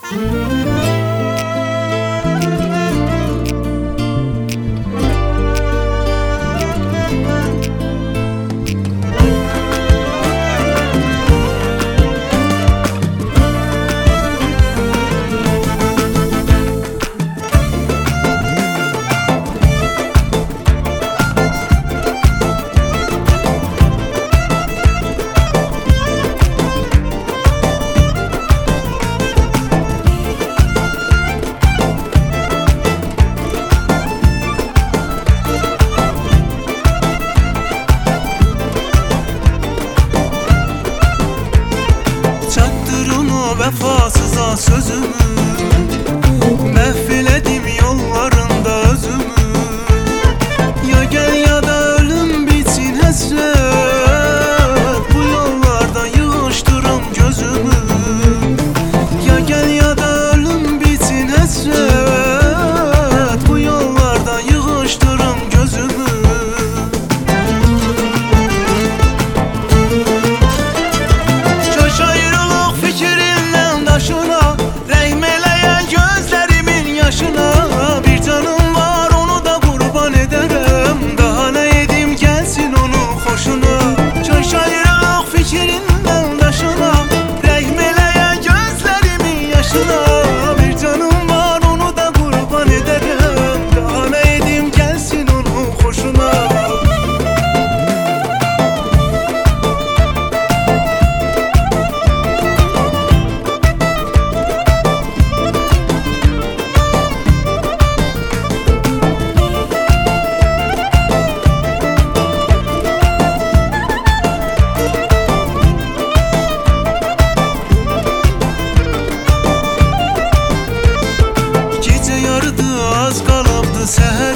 Vefasıza sözümü mahveledim yollarında özümü. Ya gel ya da ölüm bitsin hasret, bu yollarda yığıştırım gözümü. Ya gel ya da ölüm bitsin hasret, bu yollarda yığıştırım gözümü. Bir canım var, onu da kurban ederim. Daha ne edeyim gelsin onun hoşuna. Şaşayırıq fikrinden daşına, değmeleyen gözlerimin yaşına. Bir canım var, onu da kurban ederim. Daha ne edeyim gelsin onun hoşuna. Az kalıbdı seher